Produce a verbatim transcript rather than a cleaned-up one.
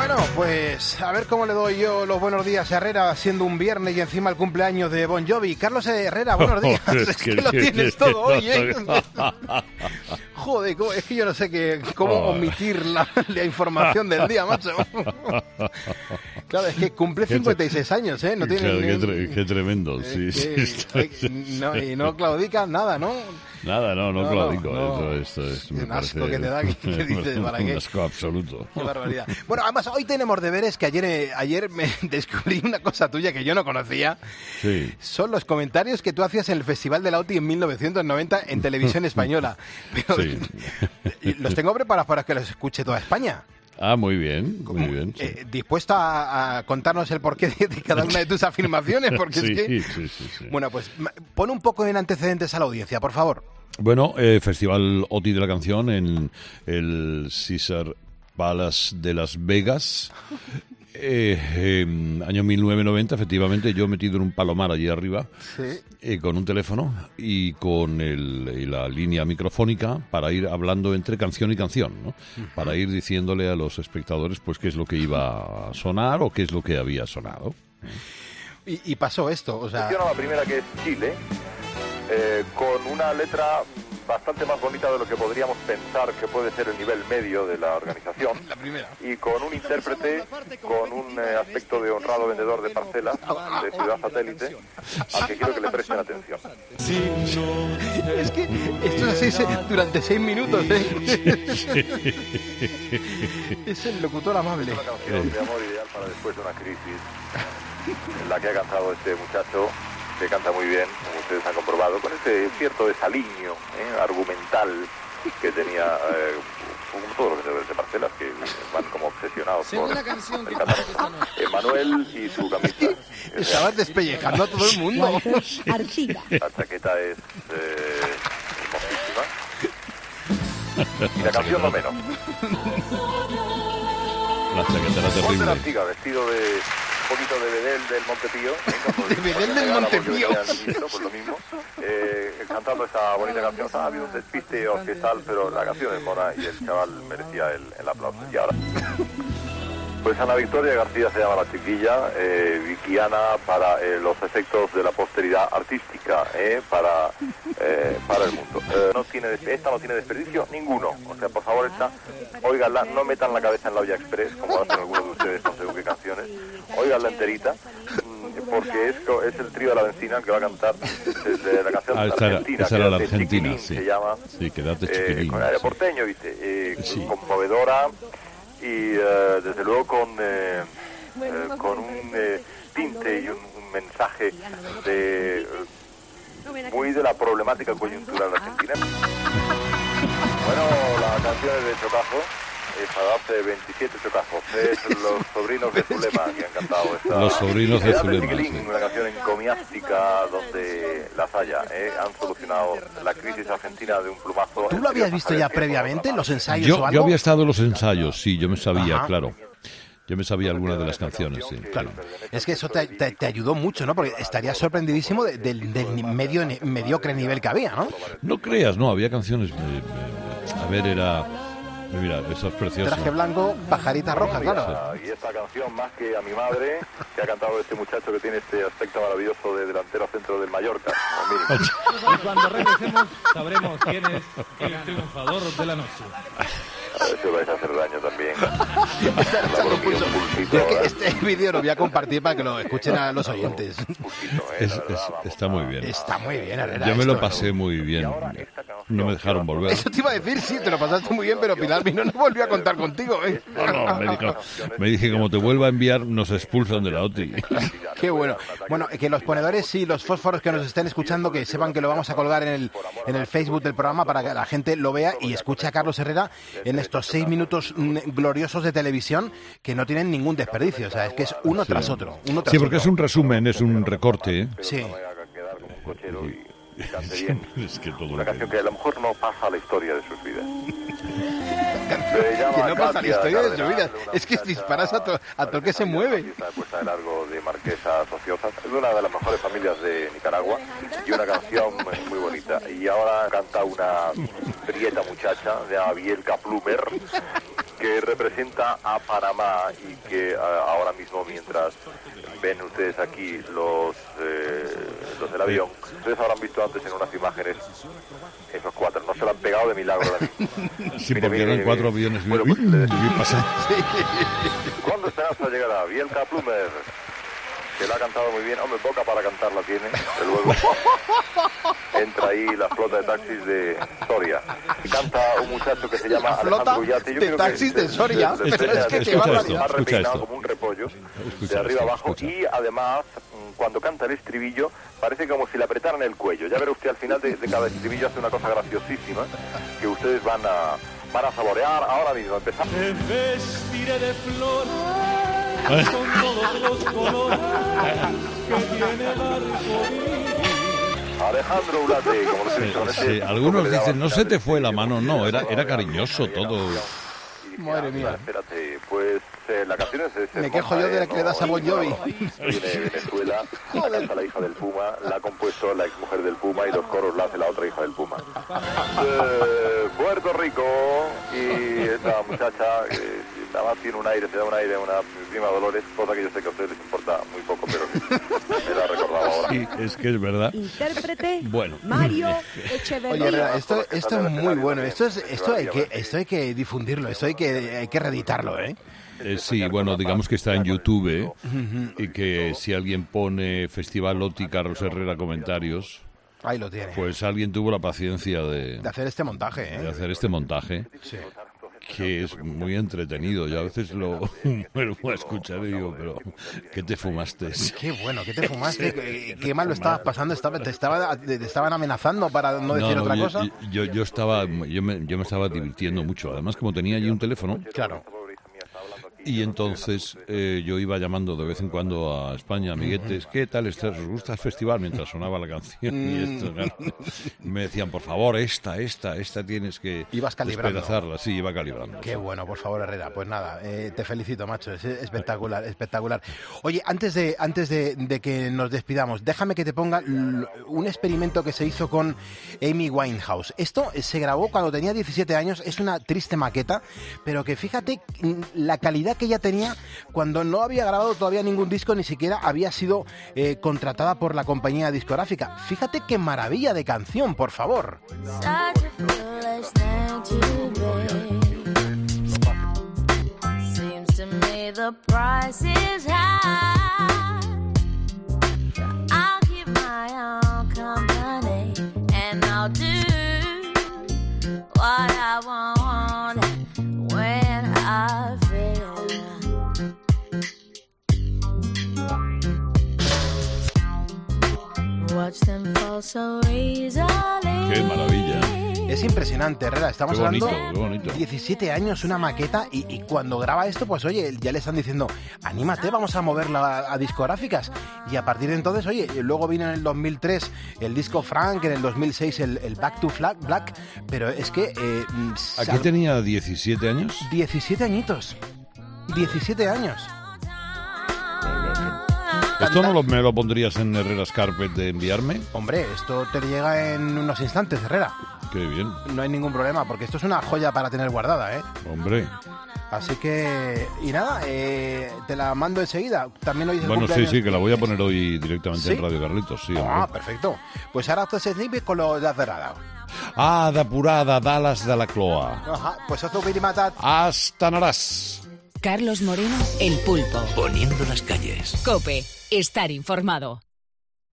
Bueno, pues a ver cómo le doy yo los buenos días a Herrera, siendo un viernes y encima el cumpleaños de Bon Jovi. Carlos Herrera, buenos días. Oh, es, es que, que lo tienes todo hoy, ¿eh? Joder, es que yo no sé que, cómo oh. omitir la, la información del día, macho. Claro, es que cumple cincuenta y seis años, ¿eh? No tiene claro, ni, qué, tre- qué tremendo, sí. Que, sí que, no, y no claudicas nada, ¿no? Nada, no, no, no claudico. No, no. Esto, esto, esto me un asco parece... que te da, que, que dices, ¿para qué? Un asco absoluto. Qué barbaridad. Bueno, además, hoy tenemos deberes que ayer, ayer me descubrí una cosa tuya que yo no conocía. Sí. Son los comentarios que tú hacías en el Festival de la O T I en mil novecientos noventa en Televisión Española. Pero sí. Los tengo preparados para que los escuche toda España. Ah, muy bien, muy bien. Sí. Eh, ¿Dispuesto a, a contarnos el porqué de, de cada una de tus afirmaciones? Porque sí, es que... sí, sí, sí. Bueno, pues pon un poco en antecedentes a la audiencia, por favor. Bueno, eh, Festival O T I de la canción en el Caesars Palace de Las Vegas. Eh, eh, año mil novecientos noventa, efectivamente, yo metido en un palomar allí arriba, sí. eh, con un teléfono y con el, y la línea microfónica para ir hablando entre canción y canción, ¿no? Uh-huh. Para ir diciéndole a los espectadores pues qué es lo que iba a sonar o qué es lo que había sonado. Y, y pasó esto, o sea... La primera, que es Chile, eh, con una letra bastante más bonita de lo que podríamos pensar que puede ser el nivel medio de la organización. La primera. Y con un intérprete con un eh, aspecto de honrado vendedor de parcelas de Ciudad Satélite, al que quiero que le presten atención. Sí, no. Es que esto es así durante seis minutos, ¿eh? Es el locutor amable. Es una canción de amor ideal para después de una crisis en la que ha cantado este muchacho, que canta muy bien, como ustedes han comprobado, con ese cierto desaliño ¿eh? argumental que tenía, eh, como todos los vendedores de parcelas, que van como obsesionados por el cantar. Emanuel y su camisa. Estabas despellejando a todo el mundo. La chaqueta es eh, hermosísima. Y la canción no menos. La chaqueta era terrible. Ponte la Artiga, vestido de... un poquito de Bedel del Montepío, ¿eh? de Bedel del Montepío, pues lo mismo, eh, cantando esa bonita canción. Ha habido un despiste orquestal, pero la canción es mona y el chaval merecía el, el aplauso. Y ahora, pues Ana Victoria García se llama la chiquilla, eh, Vickiana para eh, los efectos de la posteridad artística, eh, para eh, para el mundo. Eh, no tiene esta no tiene desperdicio ninguno. O sea, por favor, esta, óiganla, no metan la cabeza en la olla express como hacen algunos de ustedes con según qué canciones. Óiganla enterita, porque es, es el trío de la Benzina el que va a cantar desde la canción ah, esa argentina. Esa era la Argentina, Argentina, sí. Se llama. Sí, quédate chiquilín. Eh, con área sí. porteño, ¿viste? Eh, sí. Conmovedora y uh, desde luego con, eh, eh, con un eh, tinte y un, un mensaje de eh, muy de la problemática coyuntural argentina. Bueno, la canción es de Chocajo. Es para darse veintisiete chocazos. Es los sobrinos de Zulema que han cantado esta. Los sobrinos de Zulema. Sí. Una canción encomiástica donde las haya. ¿eh? Han solucionado la crisis argentina de un plumazo. ¿Tú lo habías visto ya previamente en los ensayos yo, o algo? Yo había estado en los ensayos, sí, yo me sabía, Ajá. claro. Yo me sabía algunas de las canciones, sí. Claro. Es que eso te, te, te ayudó mucho, ¿no? Porque estarías sorprendidísimo de, de, del medio, mediocre nivel que había, ¿no? No creas, no, había canciones... Eh, eh, a ver, era... Mira, eso es precioso. Traje blanco, pajarita roja, claro. Y esta canción, más que a mi madre, que ha cantado este muchacho que tiene este aspecto maravilloso de delantero centro del Mallorca. Y cuando regresemos sabremos quién es el triunfador de la noche. A ver si vais a hacer daño también. Es que este vídeo lo voy a compartir para que lo escuchen a los oyentes. Es, es, está muy bien. Está muy bien, Herrera. Yo me esto, lo pasé ¿no? muy bien. No me dejaron volver. Eso te iba a decir, sí, te lo pasaste muy bien, pero Pilar Mino no volvió a contar contigo, ¿eh? No, no, me, dijo, me dije, como te vuelva a enviar, nos expulsan de la O T I. Qué bueno. Bueno, que los ponedores y los fósforos que nos estén escuchando, que sepan que lo vamos a colgar en el, en el Facebook del programa para que la gente lo vea y escuche a Carlos Herrera en estos seis minutos gloriosos de televisión que no tienen ningún desperdicio. O sea, es que es uno Sí. tras otro. Uno tras Sí, porque otro. es un resumen, es un recorte. ¿eh? Sí. Es que todo Una canción que a lo mejor no pasa a la historia de sus vidas. Que no pasa la historia de su vida. Es que disparas a todo a todo el que se mueve. Esta puesta de largo de Marquesas Ociosas. Es una de las mejores familias de Nicaragua y una canción muy bonita. Y ahora canta una prieta muchacha de Bielka Plumer, que que representa a Panamá y que uh, ahora mismo, mientras ven ustedes aquí los eh, los del avión, ustedes habrán visto antes en unas imágenes esos cuatro, no se lo han pegado de milagro. Sí, mire, porque mire, eran mire, cuatro mire. aviones. Bueno, pues, uy, sí. ¿Cuándo será esa llegada? Bielka Plumer, que la ha cantado muy bien. Hombre, boca para cantarla tiene, de luego. Entra ahí la flota de taxis de Soria. Y canta un muchacho que se llama Alejandro Ullate. Yo de creo taxis que de Soria. Es que te va repeinado como un repollo escucha de arriba esto, abajo. escucha. Y además, cuando canta el estribillo, parece como si le apretaran el cuello. Ya verá usted, al final de, de cada estribillo hace una cosa graciosísima que ustedes van a, van a saborear ahora mismo. Empezamos. Te vestiré de flores con todos los colores que tiene el arcoíris. Alejandro Ullate, como lo Sí, dicho, sí, algunos dicen, no se te fue la mano, no, era, era cariñoso todo. Madre mía. Espérate, pues eh, la canción es... es Me quejo yo de la que le das a Bon Jovi. Viene de Venezuela, la canta la hija del Puma, la ha compuesto la exmujer del Puma y los coros la hace la otra hija del Puma. Eh, Puerto Rico, y esta muchacha eh, nada más tiene un aire, se da un aire, una prima Dolores, cosa que yo sé que a ustedes les importa muy poco, pero me la recordaba ahora. Sí, es que es verdad. Intérprete Bueno. Mario Echeverría. Oye, esto, esto es muy bueno. Esto es, esto hay que, esto hay que difundirlo. Esto hay que, hay que reeditarlo, ¿eh? Eh, sí, bueno, digamos que está en YouTube, ¿eh? Y que si alguien pone Festival Oti Carlos Herrera comentarios, Ahí lo tiene. pues alguien tuvo la paciencia de, De hacer este montaje, de ¿eh? hacer este montaje, Sí. que es muy entretenido. Yo a veces lo me voy a escuchar y digo, pero ¿qué te fumaste? Qué bueno, ¿qué te fumaste? ¿Qué, qué mal lo estabas pasando? Estaba, te, estaba, te estaban amenazando para no decir No, no, otra yo, cosa. Yo, yo estaba, yo me, yo me estaba divirtiendo mucho. Además, como tenía allí un teléfono, Claro. y entonces eh, yo iba llamando de vez en cuando a España, amiguetes, ¿qué tal estás? ¿Os gusta el festival? Mientras sonaba la canción y esto, claro, me decían, por favor, esta, esta, esta tienes que Ibas calibrando. despedazarla. Sí, iba calibrando. Qué bueno, por favor, Herrera. Pues nada, eh, te felicito, macho. Es espectacular, espectacular. Oye, antes de antes de, de que nos despidamos, déjame que te ponga l- un experimento que se hizo con Amy Winehouse. Esto se grabó cuando tenía diecisiete años. Es una triste maqueta, pero que fíjate mm, la calidad que ella tenía cuando no había grabado todavía ningún disco, ni siquiera había sido eh, contratada por la compañía discográfica. Fíjate qué maravilla de canción, por favor. Such a foolish thing to be. Seems to me the price is high. I'll keep my own company and I'll do what I want when I feel. Watch them fall so easily. Qué maravilla. Es impresionante, Herrera. Estamos Qué bonito, hablando qué bonito. diecisiete años, una maqueta, y, y cuando graba esto, pues oye, ya le están diciendo, anímate, vamos a moverla a, a discográficas. Y a partir de entonces, oye, luego vino en el dos mil tres el disco Frank, en el dos mil seis el, el Back to Flag, Black, pero es que... Eh, ¿Aquí sal- tenía diecisiete años? diecisiete añitos. diecisiete años. ¿Esto no lo, me lo pondrías en Herrera's Carpet de enviarme? Hombre, esto te llega en unos instantes, Herrera. Qué bien, No hay ningún problema, porque esto es una joya para tener guardada, ¿eh? hombre. Así que... Y nada, eh, te la mando enseguida. También hoy es el Bueno, sí, cumpleaños- sí, que la voy a poner hoy directamente ¿Sí? en Radio Carlitos, sí. Ah, hombre. perfecto. Pues ahora esto se snipe con lo de Herrera. Ah, depurada, Dallas de la Cloa. Ajá, pues esto hubiera matado. Hasta narás. Carlos Moreno, El Pulpo. Poniendo las calles. COPE. Estar informado.